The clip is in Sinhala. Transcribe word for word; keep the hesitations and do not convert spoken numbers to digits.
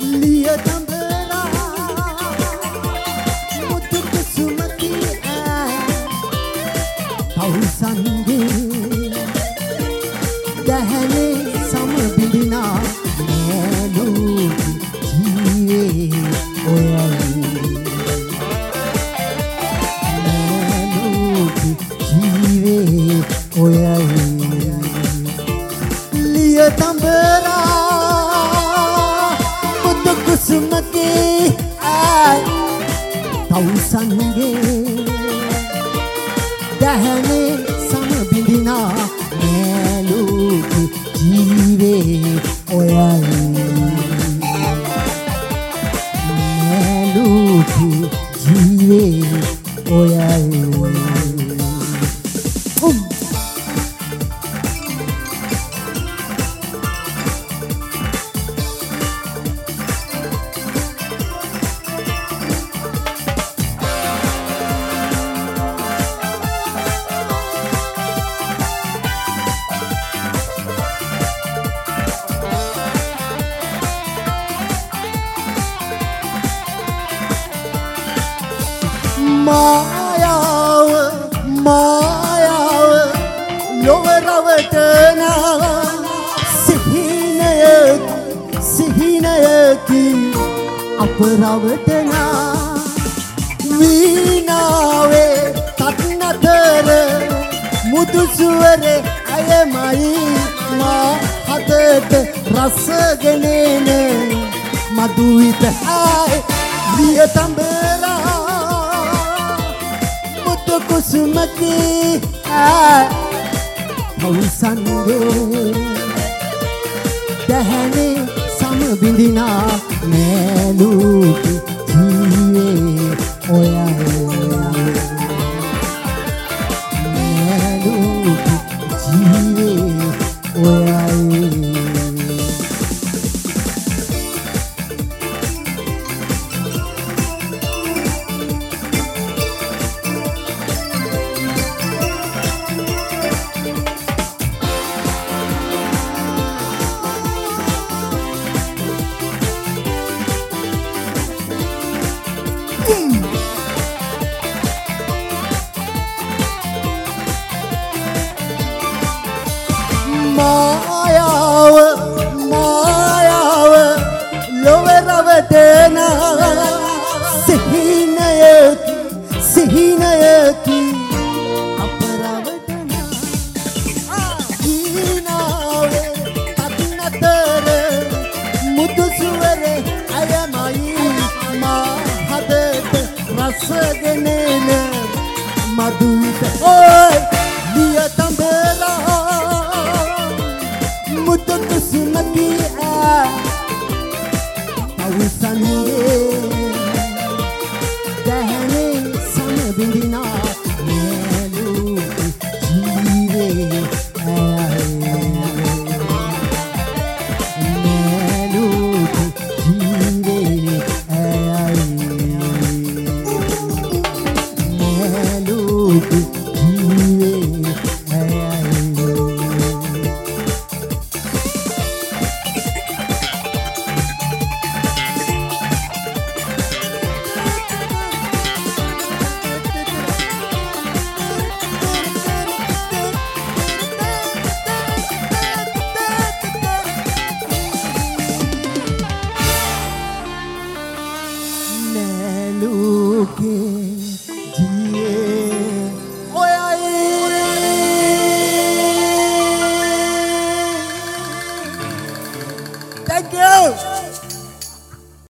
लिय तंबरा මුතු කුසුමකි තවුසන්ගේ දැහැනේ සම බිඳිනා නෑලු ජීවේ ඔයයි නෑලු ජීවේ ඔයයි लिय तंबरा මුතු කුසුමකි තවුසන්ගේ දැහැනේ සම බිඳිනා නෑලු ජීවේ ඔයයි නෑලු ජීවේ ඔයයි මායාව මායාව ලොව රවටනා සිහිනයකි සිහිනයකි අප රවටනා වීණාවේ තත්නතර මුදු සුවරේ අයමයි මා හදට රසගෙනෙන මදුවිත ආයි लिय तंबरा මුතු කුසුමකි තවුසන්ගේ දැහැනේ සම බිඳිනා නෑලු ජීවේ ඔයයි නෑලු ජීවේ ඔයයි මායාව මායාව ලොව රවටනා සිහිනයකි සිහිනයකි අප රවටනා වීණාවේ තත්නතර මුදු සුවරේ අයමයි මා හදට රසගෙනෙන මදුවිත ඔයි लिय तंबरा මුතු කුසුමකි තවුසන්ගේ දැහැනේ සම බිඳිනා නෑලු ජීවේ නෑලු ජීවේ නෑලු නෑලු